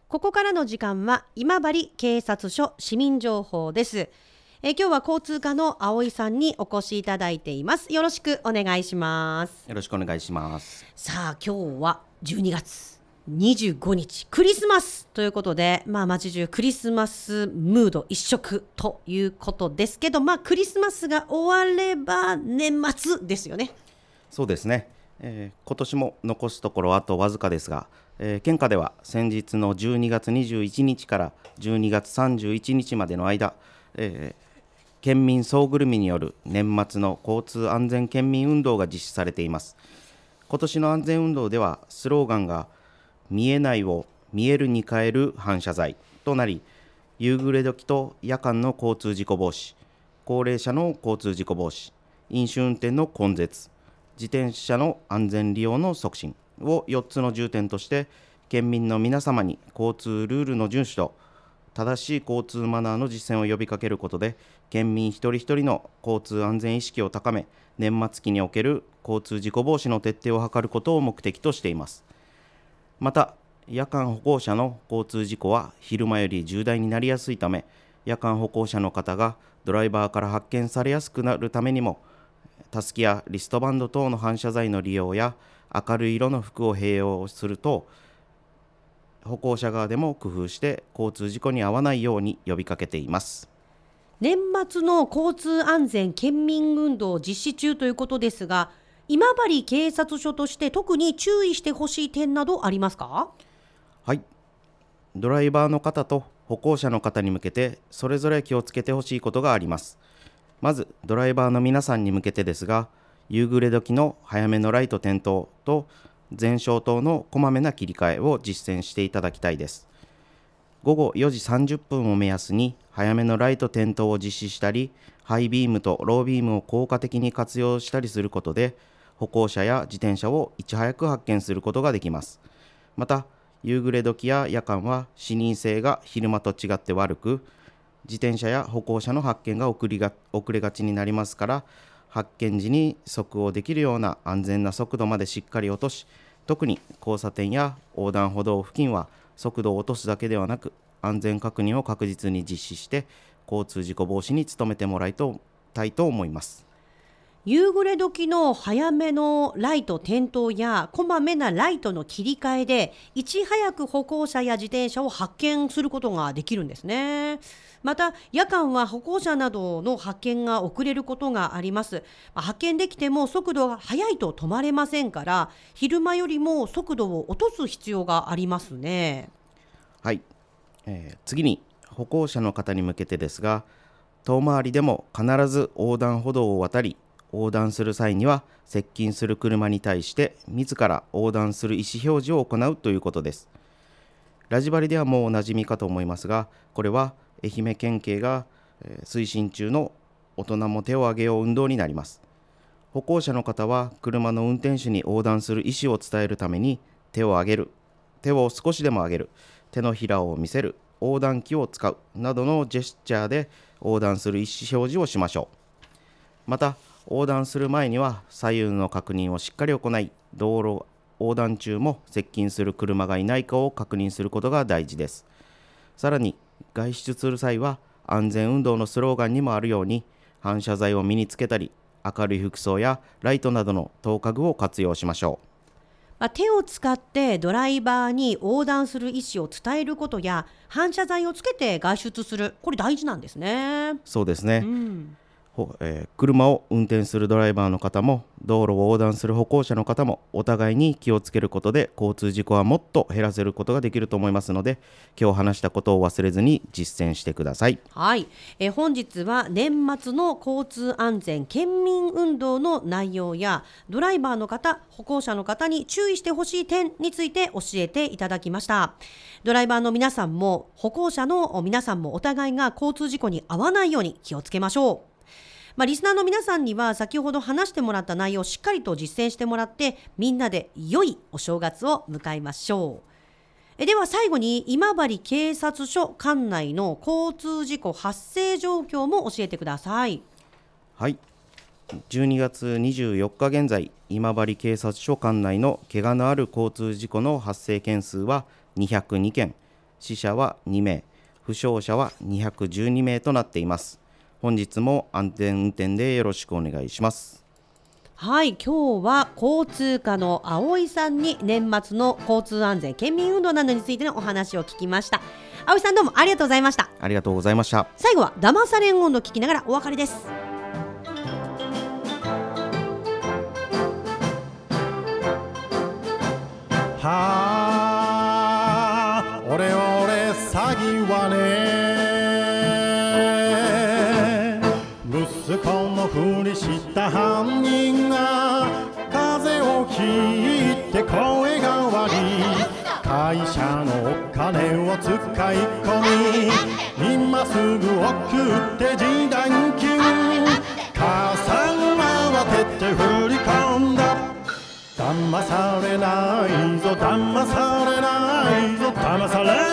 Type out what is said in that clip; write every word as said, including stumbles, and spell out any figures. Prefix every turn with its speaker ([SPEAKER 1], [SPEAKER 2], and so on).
[SPEAKER 1] ここからの時間は今治警察署市民情報です。え今日は交通課の青井さんにお越しいただいています。よろしくお願いします。
[SPEAKER 2] よろしくお願いします。
[SPEAKER 1] さあ今日はじゅうにがつにじゅうごにちクリスマスということで、まあ街中クリスマスムード一色ということですけど、まあクリスマスが終われば年末ですよね。
[SPEAKER 2] そうですね、えー、今年も残すところあとわずかですが、えー、県下では先日のじゅうにがつにじゅういちにちからじゅうにがつさんじゅういちにちまでの間、えー県民総ぐるみによる年末の交通安全県民運動が実施されています。今年の安全運動ではスローガンが見えないを見えるに変える反射材となり、夕暮れ時と夜間の交通事故防止、高齢者の交通事故防止、飲酒運転の根絶、自転車の安全利用の促進をよっつの重点として、県民の皆様に交通ルールの遵守と正しい交通マナーの実践を呼びかけることで、県民一人一人の交通安全意識を高め、年末期における交通事故防止の徹底を図ることを目的としています。また、夜間歩行者の交通事故は昼間より重大になりやすいため、夜間歩行者の方がドライバーから発見されやすくなるためにも、たすきやリストバンド等の反射材の利用や明るい色の服を併用すると、歩行者側でも工夫して交通事故に遭わないように呼びかけています。
[SPEAKER 1] 年末の交通安全県民運動実施中ということですが、今治警察署として特に注意してほしい点などありますか？
[SPEAKER 2] はい、ドライバーの方と歩行者の方に向けてそれぞれ気をつけてほしいことがあります。まずドライバーの皆さんに向けてですが、夕暮れ時の早めのライト点灯と前照灯のこまめな切り替えを実践していただきたいです。ごごよじさんじゅっぷんを目安に早めのライト点灯を実施したり、ハイビームとロービームを効果的に活用したりすることで、歩行者や自転車をいち早く発見することができます。また、夕暮れ時や夜間は視認性が昼間と違って悪く、自転車や歩行者の発見が遅れが、遅れがちになりますから、発見時に速応できるような安全な速度までしっかり落とし、特に交差点や横断歩道付近は速度を落とすだけではなく、安全確認を確実に実施して交通事故防止に努めてもらいたいと思います。
[SPEAKER 1] 夕暮れ時の早めのライト点灯やこまめなライトの切り替えで、いち早く歩行者や自転車を発見することができるんですね。また夜間は歩行者などの発見が遅れることがあります。発見できても速度が速いと止まれませんから、昼間よりも速度を落とす必要がありますね。
[SPEAKER 2] はい、えー、次に歩行者の方に向けてですが、遠回りでも必ず横断歩道を渡り、横断する際には接近する車に対して自ら横断する意思表示を行うということです。ラジバリではもうおなじみかと思いますが、これは愛媛県警が推進中の大人も手を挙げよう運動になります。歩行者の方は車の運転手に横断する意思を伝えるために、手を上げる、手を少しでも上げる、手のひらを見せる、横断機を使うなどのジェスチャーで横断する意思表示をしましょう。また横断する前には左右の確認をしっかり行い、道路横断中も接近する車がいないかを確認することが大事です。さらに外出する際は安全運動のスローガンにもあるように、反射材を身につけたり、明るい服装やライトなどの灯火具を活用しましょ
[SPEAKER 1] う。手を使ってドライバーに横断する意思を伝えることや、反射材をつけて外出する、これ大事なんですね。
[SPEAKER 2] そうですね、
[SPEAKER 1] うん
[SPEAKER 2] えー、車を運転するドライバーの方も道路を横断する歩行者の方もお互いに気をつけることで、交通事故はもっと減らせることができると思いますので、今日話したことを忘れずに実践してください。
[SPEAKER 1] はい、えー、本日は年末の交通安全県民運動の内容や、ドライバーの方、歩行者の方に注意してほしい点について教えていただきました。ドライバーの皆さんも歩行者の皆さんもお互いが交通事故に遭わないように気をつけましょう。まあ、リスナーの皆さんには先ほど話してもらった内容をしっかりと実践してもらって、みんなで良いお正月を迎えましょう。えでは最後に今治警察署管内の交通事故発生状況も教えてください。
[SPEAKER 2] はい、じゅうにがつにじゅうよっか現在、今治警察署管内の怪我のある交通事故の発生件数はにひゃくにけん、 死者はにめい、負傷者はにひゃくじゅうにめいとなっています。本日も安全運転でよろしくお願いします。
[SPEAKER 1] はい、今日は交通課の葵さんに年末の交通安全県民運動などについてのお話を聞きました。葵さん、どうもありがとうございました。
[SPEAKER 2] ありがとうございました。
[SPEAKER 1] 最後は騙されん音頭聞きながらお別れです。
[SPEAKER 3] はあ、俺俺詐欺はね、息子のふりした犯人が風邪をひいて声が悪い、会社のお金を使い込み、今すぐ送って示談金、母さん慌てて振り込んだ。騙されないぞ騙されないぞ騙され